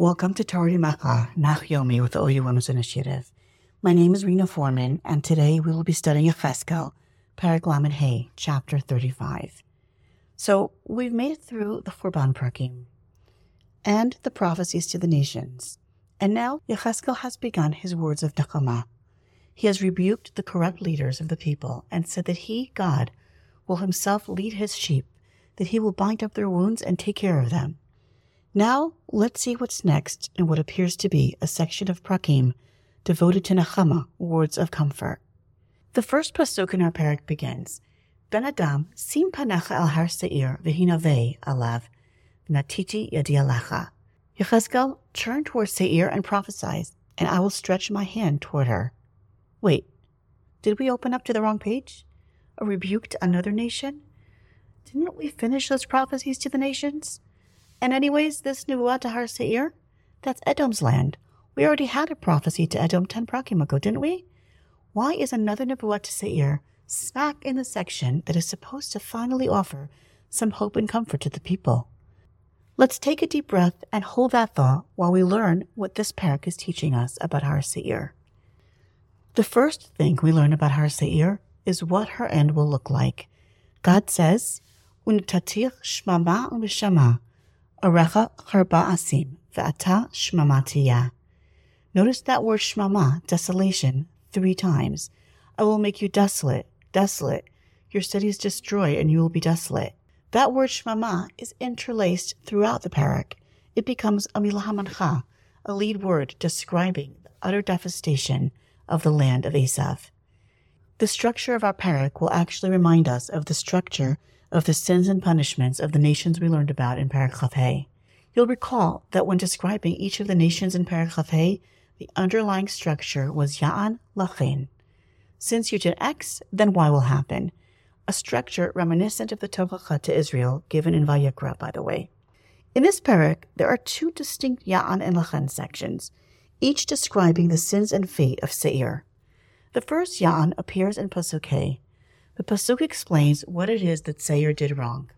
Welcome to Torah Macha, Nach Yomi with the OU Women's Initiative. My name is Rena Foreman, and today we will be studying Yechezkel, Perek Lamed Hey, chapter 35. So we've made it through the Churban Prakim and the prophecies to the nations, and now Yechezkel has begun his words of Nechama. He has rebuked the corrupt leaders of the people and said that he, God, will himself lead his sheep, that he will bind up their wounds and take care of them. Now, let's see what's next in what appears to be a section of Prakim devoted to Nechama, words of comfort. The first pasuk in our parak begins, Ben Adam, sim panecha el har seir v'hinavei alav, v'natiti yadi alecha. Yechezkel, turn toward Seir and prophesize, and I will stretch my hand toward her. Wait, did we open up to the wrong page? A rebuke to another nation? Didn't we finish those prophecies to the nations? And anyways, this Nebuah to Har Seir, that's Edom's land. We already had a prophecy to Edom 10 prakim ago, didn't we? Why is another Nebuah to Seir smack in the section that is supposed to finally offer some hope and comfort to the people? Let's take a deep breath and hold that thought while we learn what this parak is teaching us about Har Seir. The first thing we learn about Har Seir is what her end will look like. God says, U'netatich shmama u'mishama, Arecha charba asim, ve'ata shmama tiyah. Notice that word shmama, desolation, 3 times. I will make you desolate, desolate. Your cities destroy and you will be desolate. That word shmama is interlaced throughout the parak. It becomes a milah mancha, a lead word describing the utter devastation of the land of Esav. The structure of our parak will actually remind us of the structure of the sins and punishments of the nations we learned about in Perek Chaf Hey. You'll recall that when describing each of the nations in Perek Chaf Hey, the underlying structure was Ya'an Lachen. Since you did X, then Y will happen. A structure reminiscent of the Tochacha to Israel, given in Vayikra, by the way. In this Perek, there are 2 distinct Ya'an and Lachen sections, each describing the sins and fate of Seir. The first Ya'an appears in Pasuk Hey. The pasuk explains what it is that Seir did wrong.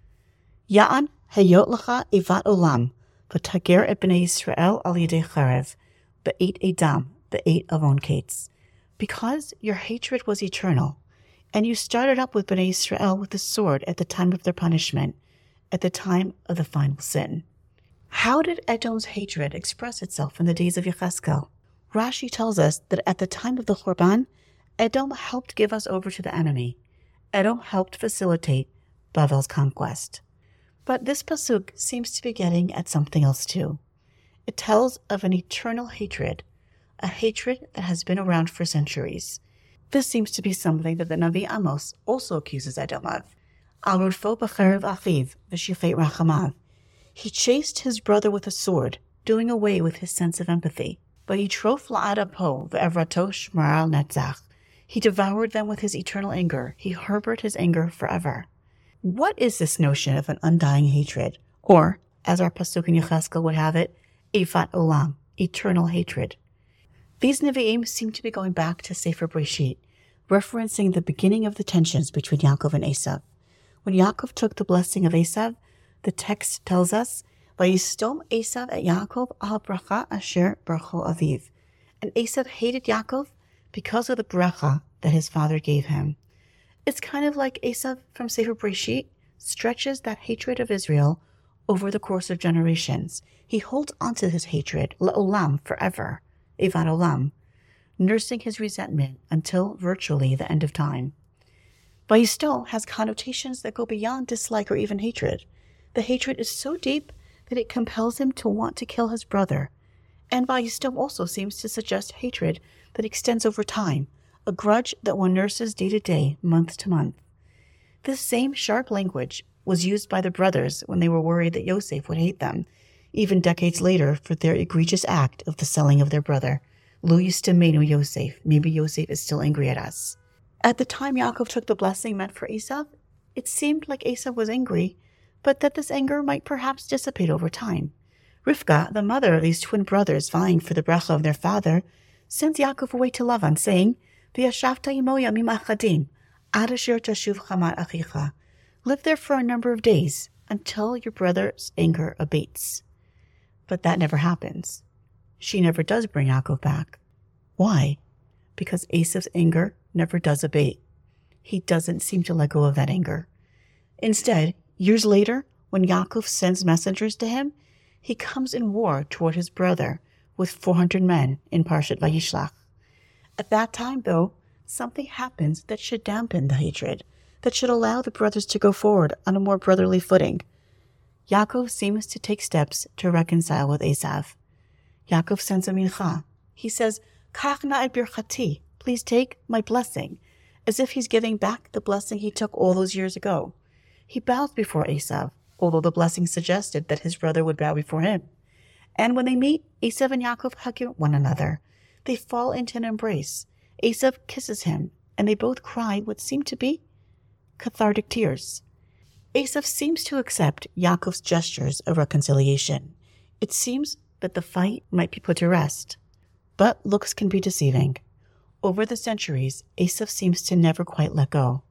Ya'an hayot lecha ivat olam, v'tager et bnei Yisrael al yedei charev, be'et edam, be'et avon kates. Because your hatred was eternal, and you started up with bnei Yisrael with the sword at the time of their punishment, at the time of the final sin. How did Edom's hatred express itself in the days of Yechezkel? Rashi tells us that at the time of the Churban, Edom helped give us over to the enemy. Edom helped facilitate Bavel's conquest. But this pasuk seems to be getting at something else too. It tells of an eternal hatred, a hatred that has been around for centuries. This seems to be something that the Navi Amos also accuses Edom of. Al rodfo b'cherev achiv v'shifet rachamav. He chased his brother with a sword, doing away with his sense of empathy. V'yitrof la'ad apo ve'evrato shmar al netzach. He devoured them with his eternal anger. He harbored his anger forever. What is this notion of an undying hatred? Or, as our pasuk in Yechezkel would have it, Evat Olam, eternal hatred. These Nevi'im seem to be going back to Sefer Breshit, referencing the beginning of the tensions between Yaakov and Esav. When Yaakov took the blessing of Esav, the text tells us, Vayistom Esav et Yaakov al bracha asher bracho aviv. And Esav hated Yaakov because of the bracha that his father gave him. It's kind of like Esav from Sefer Breshit stretches that hatred of Israel over the course of generations. He holds onto his hatred, la'olam, forever, evad olam, nursing his resentment until virtually the end of time. Vayistom has connotations that go beyond dislike or even hatred. The hatred is so deep that it compels him to want to kill his brother. And Vayistom also seems to suggest hatred that extends over time, a grudge that one nurses day to day, month to month. This same sharp language was used by the brothers when they were worried that Yosef would hate them, even decades later for their egregious act of the selling of their brother. Lo yistamenu Yosef, maybe Yosef is still angry at us. At the time Yaakov took the blessing meant for Esav, it seemed like Esav was angry, but that this anger might perhaps dissipate over time. Rivka, the mother of these twin brothers vying for the bracha of their father, sends Yaakov away to Lavan, saying, V'yashavta imo yamim achadim, ad asher tashuv chamat achicha. Live there for a number of days, until your brother's anger abates. But that never happens. She never does bring Yaakov back. Why? Because Esav's anger never does abate. He doesn't seem to let go of that anger. Instead, years later, when Yaakov sends messengers to him, he comes in war toward his brother with 400 men in Parshat Vayishlach. At that time, though, something happens that should dampen the hatred, that should allow the brothers to go forward on a more brotherly footing. Yaakov seems to take steps to reconcile with Esav. Yaakov sends a mincha. He says, Kach na et birchati, please take my blessing, as if he's giving back the blessing he took all those years ago. He bows before Esav, although the blessing suggested that his brother would bow before him. And when they meet, Esav and Yaakov hug one another. They fall into an embrace. Esav kisses him, and they both cry what seem to be cathartic tears. Esav seems to accept Yaakov's gestures of reconciliation. It seems that the fight might be put to rest. But looks can be deceiving. Over the centuries, Esav seems to never quite let go.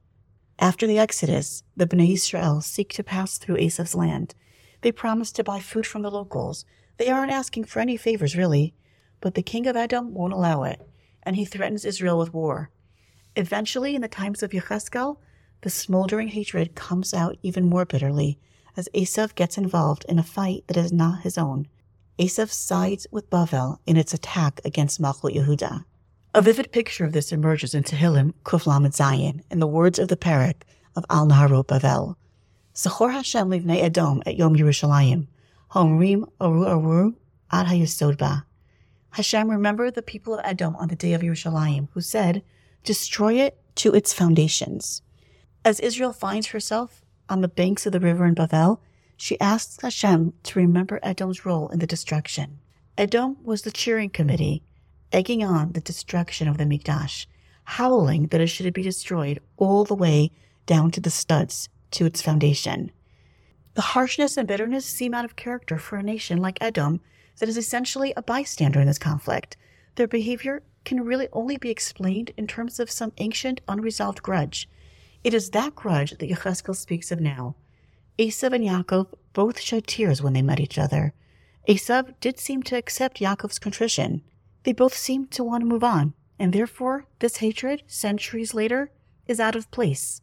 After the Exodus, the Bnei Yisrael seek to pass through Esav's land. They promise to buy food from the locals. They aren't asking for any favors, really. But the king of Edom won't allow it, and he threatens Israel with war. Eventually, in the times of Yechezkel, the smoldering hatred comes out even more bitterly as Esav gets involved in a fight that is not his own. Esav sides with Bavel in its attack against Malchut Yehuda. A vivid picture of this emerges in Tehillim Kuf Lamed Zayin in the words of the Perek of Al Naharot Bavel. Zachor Hashem livnei Edom et Yom Yerushalayim, ha'omrim aru aru ad hayesod ba. Hashem remembered the people of Edom on the day of Yerushalayim, who said, destroy it to its foundations. As Israel finds herself on the banks of the river in Bavel, she asks Hashem to remember Edom's role in the destruction. Edom was the cheering committee, egging on the destruction of the Mikdash, howling that it should be destroyed all the way down to the studs, to its foundation. The harshness and bitterness seem out of character for a nation like Edom that is essentially a bystander in this conflict. Their behavior can really only be explained in terms of some ancient, unresolved grudge. It is that grudge that Yechezkel speaks of now. Esav and Yaakov both shed tears when they met each other. Esav did seem to accept Yaakov's contrition. They both seemed to want to move on, and therefore this hatred, centuries later, is out of place.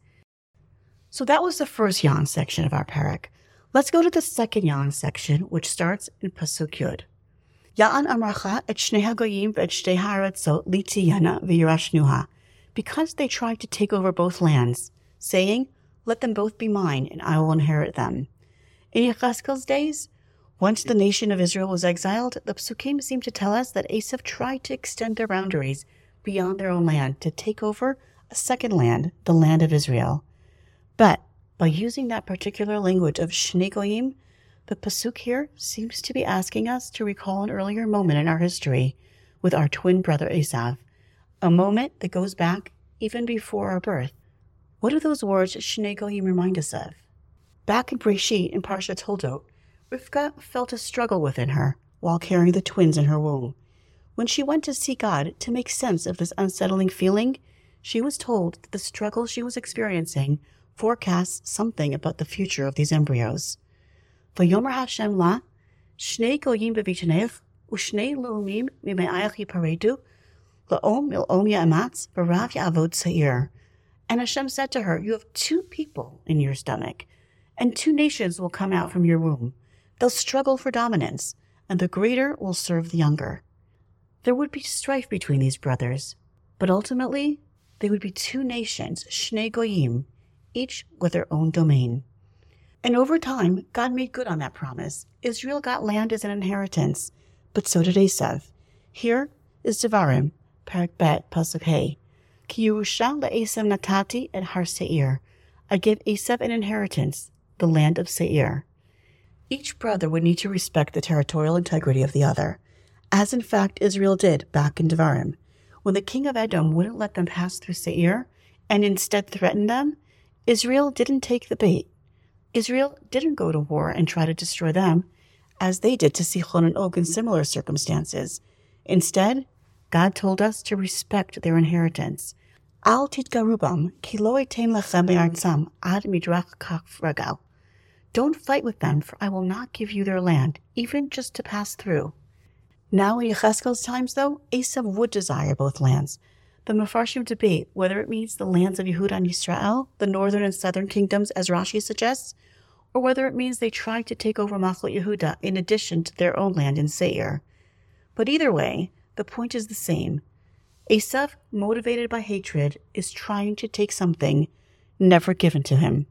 So that was the first Yan section of our parak. Let's go to the second Yan section, which starts in Pasuk Yud. Ya'an amracha et shnei hagoyim ve'et shtei ha'aratzot litiyana v'yirashnuha, because they tried to take over both lands, saying, let them both be mine, and I will inherit them. In Yechezkel's days, once the nation of Israel was exiled, the Psukim seem to tell us that Esav tried to extend their boundaries beyond their own land to take over a second land, the land of Israel. But by using that particular language of Shnei Goyim, the Pasuk here seems to be asking us to recall an earlier moment in our history with our twin brother Esav, a moment that goes back even before our birth. What do those words Shnei Goyim remind us of? Back in Breshit in Parshat Toldot, Rivka felt a struggle within her while carrying the twins in her womb. When she went to see God to make sense of this unsettling feeling, she was told that the struggle she was experiencing forecasts something about the future of these embryos. Vayomer Hashem la, Shnei Goyim bevitaneich, u'shnei le'umim mime'ayach yiparedu, la'om mil'om ya'amatz, v'rav ya'avod sa'ir. And Hashem said to her, you have two people in your stomach, and two nations will come out from your womb. They'll struggle for dominance, and the greater will serve the younger. There would be strife between these brothers, but ultimately, they would be two nations, Shnei Goyim, each with their own domain. And over time, God made good on that promise. Israel got land as an inheritance, but so did Esav. Here is Devarim, Parak Bet, Pasuk Hey. Ki Yerusha le'Esav natati et har Seir. I give Esav an inheritance, the land of Seir. Each brother would need to respect the territorial integrity of the other, as in fact Israel did back in Devarim. When the king of Edom wouldn't let them pass through Seir, and instead threatened them, Israel didn't take the bait. Israel didn't go to war and try to destroy them, as they did to Sichon and Og in similar circumstances. Instead, God told us to respect their inheritance. Al titgarubam, ki lo etein lechem me'artzam ad midrach kaf ragal. Don't fight with them, for I will not give you their land, even just to pass through. Now in Yechezkel's times, though, Esav would desire both lands. The Mefarshim debate whether it means the lands of Yehuda and Yisrael, the northern and southern kingdoms, as Rashi suggests, or whether it means they tried to take over Machlot Yehuda in addition to their own land in Seir. But either way, the point is the same. Esav, motivated by hatred, is trying to take something never given to him.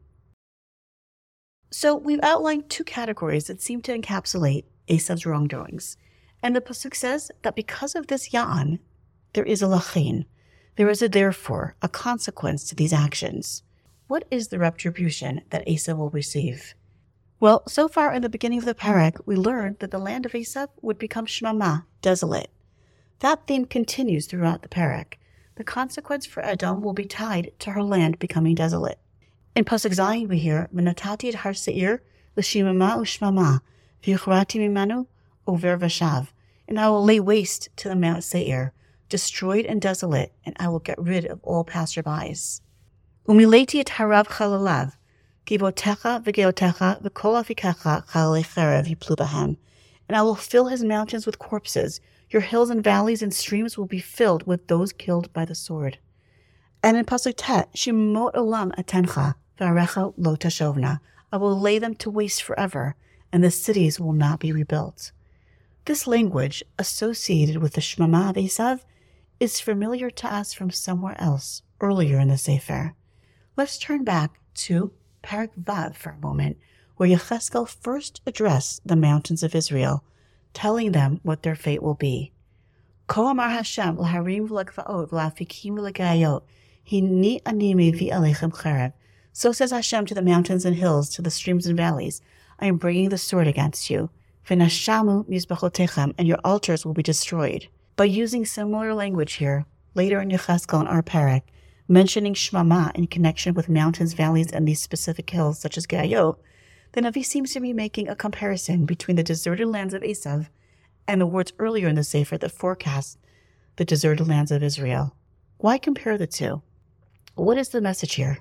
So we've outlined two categories that seem to encapsulate Esav's wrongdoings. And the pasuk says that because of this ya'an, there is a lachin. There is a therefore, a consequence to these actions. What is the retribution that Esav will receive? Well, so far in the beginning of the parak, we learned that the land of Esav would become shmama, desolate. That theme continues throughout the parak. The consequence for Edom will be tied to her land becoming desolate. In pasuk Zayin we hear, "V'natati et har seir l'shimama u'shmama, v'yuchrati mimanu over vashav, and I will lay waste to the Mount Seir, destroyed and desolate, and I will get rid of all passerbys. Umileti et harav chalalav, givotecha v'geotecha v'kol afikecha chalalei cherev yiplu bahem, and I will fill his mountains with corpses. Your hills and valleys and streams will be filled with those killed by the sword." And in pasuk Tet, "Shimot olam atencha v'arecha lo tashovna," I will lay them to waste forever, and the cities will not be rebuilt. This language, associated with the Shmama of Esav, is familiar to us from somewhere else, earlier in the Sefer. Let's turn back to Parak Vav for a moment, where Yechezkel first addressed the mountains of Israel, telling them what their fate will be. Ko amar Hashem l'harim v'l'gvaot v'l'afikim v'l'gayot, hinni ani mevi aleichem cherev. So says Hashem to the mountains and hills, to the streams and valleys, I am bringing the sword against you. V'nashamu mizbachotechem, and your altars will be destroyed. By using similar language here, later in Yechezkel and our parak, mentioning Shmama in connection with mountains, valleys, and these specific hills such as Gayot, the Navi seems to be making a comparison between the deserted lands of Esav and the words earlier in the Sefer that forecast the deserted lands of Israel. Why compare the two? What is the message here?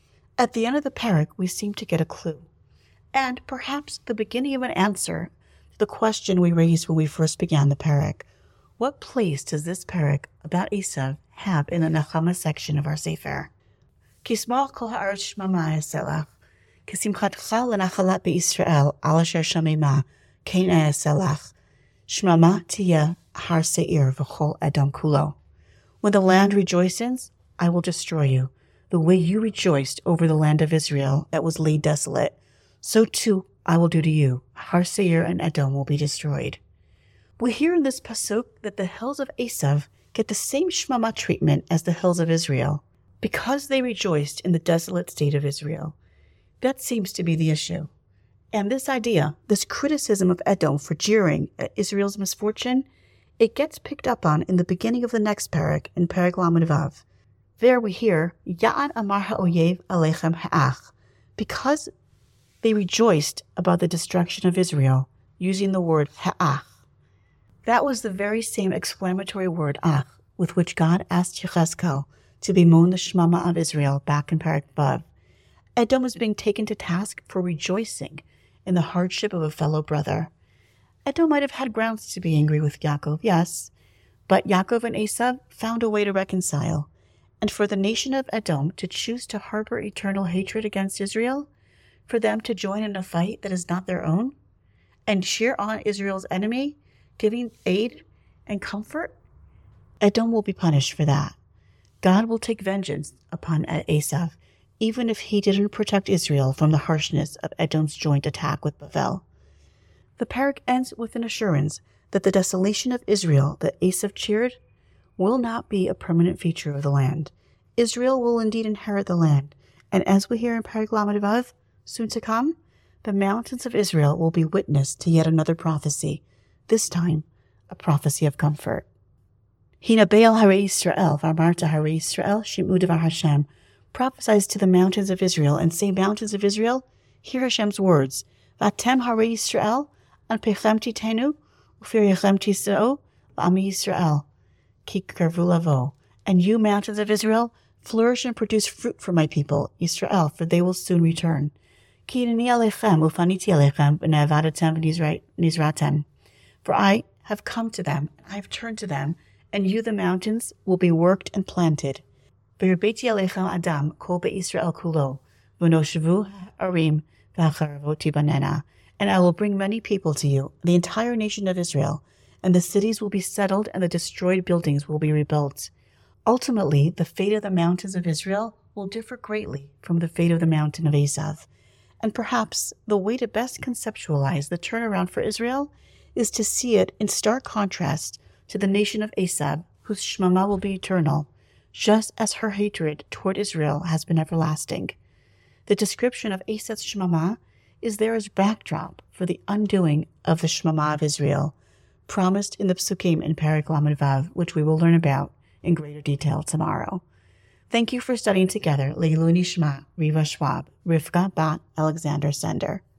At the end of the parak, we seem to get a clue, and perhaps the beginning of an answer to the question we raised when we first began the parak. What place does this parak about Esav have in the Nechama section of our Sefer? Kismach kol ha'aretz shmama eselach, kisimchatcha l'nachalat be'Yisrael al asher shamema kein eselach, shmama tiyeh har seir v'chol Edom kulo. When the land rejoices, I will destroy you. The way you rejoiced over the land of Israel that was laid desolate, so too I will do to you. Har Seir and Edom will be destroyed. We hear in this pasuk that the hills of Esav get the same shmama treatment as the hills of Israel, because they rejoiced in the desolate state of Israel. That seems to be the issue. And this idea, this criticism of Edom for jeering at Israel's misfortune, it gets picked up on in the beginning of the next parak, in Parak Lamed Vav. There we hear, Ya'an amar ha'oyev aleichem ha'ach, because they rejoiced about the destruction of Israel, using the word ha'ach. That was the very same exclamatory word, ach, with which God asked Yechezkel to bemoan the Shmama of Israel back in Parak Vav. Edom was being taken to task for rejoicing in the hardship of a fellow brother. Edom might have had grounds to be angry with Yaakov, yes, but Yaakov and Esav found a way to reconcile. And for the nation of Edom to choose to harbor eternal hatred against Israel, for them to join in a fight that is not their own, and cheer on Israel's enemy, giving aid and comfort, Edom will be punished for that. God will take vengeance upon Esav, even if he didn't protect Israel from the harshness of Edom's joint attack with Bavel. The parak ends with an assurance that the desolation of Israel that Esav cheered will not be a permanent feature of the land. Israel will indeed inherit the land, and as we hear in Parak Lamed Vav, soon to come, the mountains of Israel will be witness to yet another prophecy, this time a prophecy of comfort. Hina Be'al Harei Yisrael, V'amarta Harei Yisrael, Shim'u Devar Hashem, prophesies to the mountains of Israel, and say, mountains of Israel, hear Hashem's words, V'atem Harei Yisrael, An Pechem Titenu, U'firichem Tisa'o, V'ami Yisrael, Ki Karvu Lavo. And you, mountains of Israel, flourish and produce fruit for my people, Yisrael, for they will soon return. Ki ani alechem ufaniti alechem v'ne'avadatem v'nizratem. For I have come to them, and I have turned to them, and you, the mountains, will be worked and planted. V'yirbeiti alechem adam kol be'Yisrael kulo, v'noshevu ha'arim v'ha'charavot tibanena. And I will bring many people to you, the entire nation of Israel, and the cities will be settled, and the destroyed buildings will be rebuilt. Ultimately, the fate of the mountains of Israel will differ greatly from the fate of the mountain of Esav. And perhaps the way to best conceptualize the turnaround for Israel is to see it in stark contrast to the nation of Esav, whose shmama will be eternal, just as her hatred toward Israel has been everlasting. The description of Esav's shmama is there as backdrop for the undoing of the shmama of Israel, promised in the psukim in Perek Lamed Vav, which we will learn about in greater detail tomorrow. Thank you for studying together Leilui Nishma, Riva Schwab, Rivka Bat Alexander Sender.